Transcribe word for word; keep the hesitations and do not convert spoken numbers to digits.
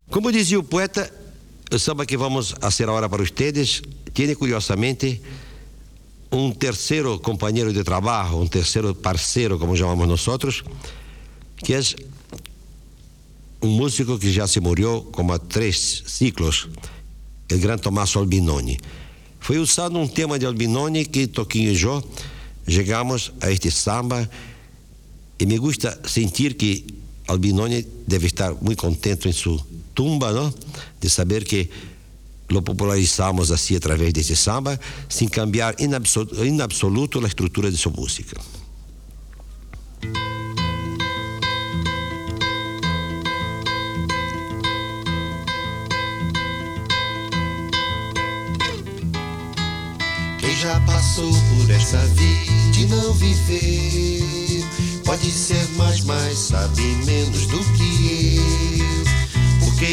Como dizia o poeta, o samba que vamos fazer agora para ustedes tem, curiosamente, um terceiro companheiro de trabalho, um terceiro parceiro, como chamamos nós, que é um músico que já se morreu como há três ciclos, o grande Tommaso Albinoni. Foi usado um tema de Albinoni que Toquinho e eu chegamos a este samba, e me gusta sentir que Albinoni deve estar muito contente em sua tumba, não? De saber que lo popularizamos assim através desse samba, sem cambiar em absoluto, em absoluto a estrutura de sua música. Quem já passou por essa vida e não viveu, pode ser mais, mas sabe menos do que